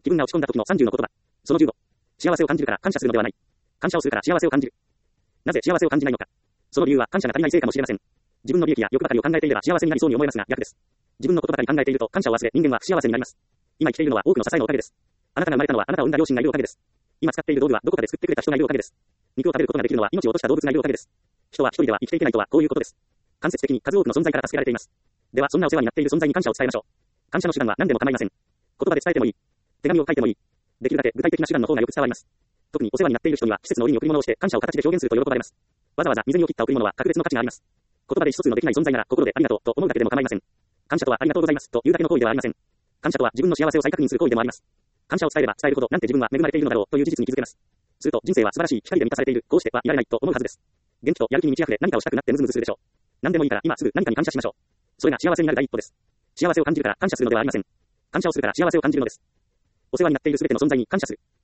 気分が落ち込んだ時の30の言葉。その15。幸せを感じるから感謝するのではない。感謝をするから幸せを感じる。なぜ幸せを感じないのか。その理由は感謝が足りないせいかもしれません。自分の利益や欲ばかりを考えていれば幸せになりそうに思えますが逆です。自分のことばかり考えていると感謝を忘れ人間は不幸せになります。今生きているのは多くの支えのおかげです。あなたが生まれたのはあなたを産んだ両親がいるおかげです。今使っている道具はどこかで作ってくれた人がいるおかげです。肉を食べることができるのは命を落とした動物がいるおかげです。人は一人では生きていけないとはこういうことです。間接的に数多くの存在から助けられています。ではそんなお世話になっている存在に感謝を伝えましょう。感謝の手段は何でも構いません。言葉で伝えてもいい。手紙を書いてもいい。できるだけ具体的な手段の方がよく伝わります。特にお世話になっている人には季節の折に贈り物をして感謝を形で表現すると喜ばれます。わざわざ水にを切った贈り物は格別の価値があります。言葉で意思疎通のできない存在なら心でありがとうと思うだけでも構いません。感謝とはありがとうございますというだけの行為ではありません。感謝とは自分の幸せを再確認する行為でもあります。感謝を伝えれば伝えるほどなんて自分は恵まれているのだろうという事実に気づけます。すると人生は素晴らしい光で満たされている。こうしてはいられないと思うはずです。元気とやる気に満ち溢れ何かをしたくなってムズムズするでしょう。何でもいいから今すぐ何かに感謝しましょう。それが幸せになる第一歩です。幸せを感じるから感謝するのではありません。感謝をするから幸せを感じるのです。お世話になっているすべての存在に感謝する。